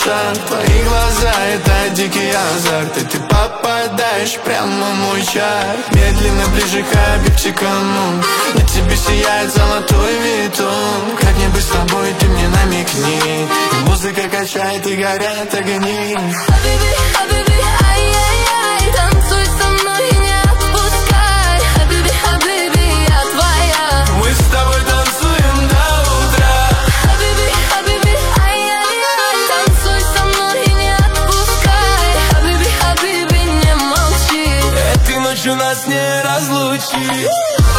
шаг. Твои глаза — это дикий азарт, и ты попадаешь прямо в мой чар. Медленно ближе к объективному, на тебе сияет золотой витон. Как быть с тобой, ты мне намекни, и музыка качает, и горят огни. Хабиби, хабиби, ай-яй-яй, танцуй со мной и не отпускай. Хабиби, хабиби, я твоя. Мы с тобой танцуем до утра. Хабиби, хабиби, ай-яй-яй, танцуй со мной и не отпускай. Хабиби, хабиби, не молчи. Этой ночью нас не разлучить.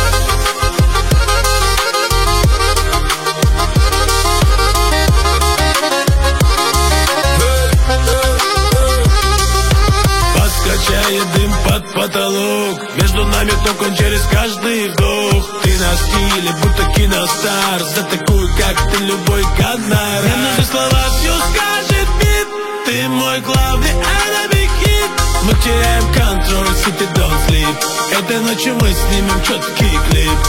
Качает дым под потолок, между нами током через каждый вдох. Ты на стиле, будто киностар, за такую, как ты, любой гонорар. Мне нужны слова, все скажет бит. Ты мой главный enemy hit. Мы теряем контроль, city don't sleep. Этой ночью мы снимем четкий клип.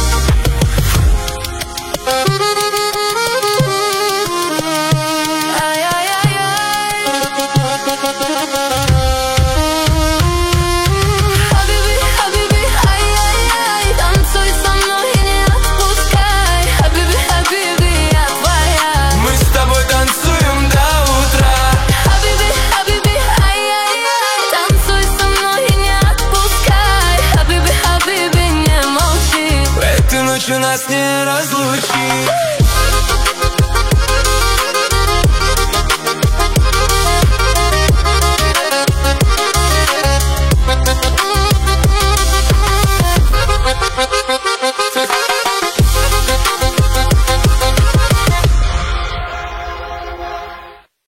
Ночью нас не разлучить.